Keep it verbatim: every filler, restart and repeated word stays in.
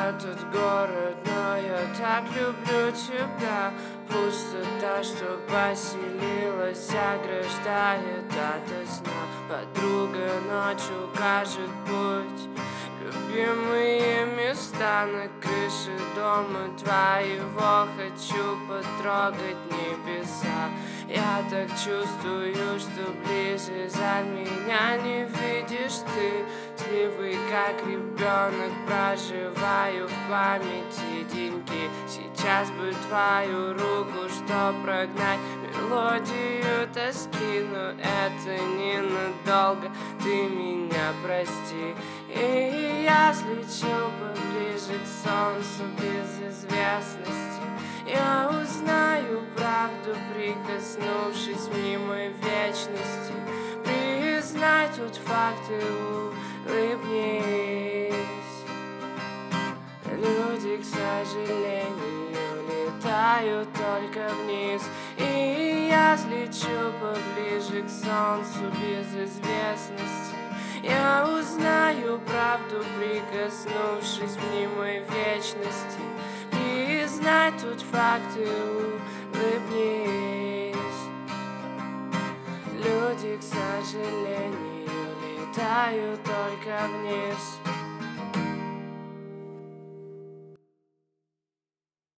этот город, но я так люблю тебя. Пустота, что поселилась, ограждает ото сна. Подруга ночью укажет путь, любимые места на крыше дома твоего. Хочу потрогать небеса. Я так чувствую, что ближе, жаль, меня не видишь ты. Сливый, как ребенок, проживаю в памяти деньги. Сейчас бы твою руку, что прогнать мелодию тоски, но это ненадолго, ты меня прости. И я слечу поближе к солнцу без известности. Я узнаю правду, прикоснувшись мимо вечности. Признай тот факт и улыбнись. Люди, к сожалению, летают только вниз. И я слечу поближе к солнцу без известности. Я узнаю правду, прикоснувшись мимо вечности. Признай тот факт и улыбнись. Люди, к сожалению, летают только вниз.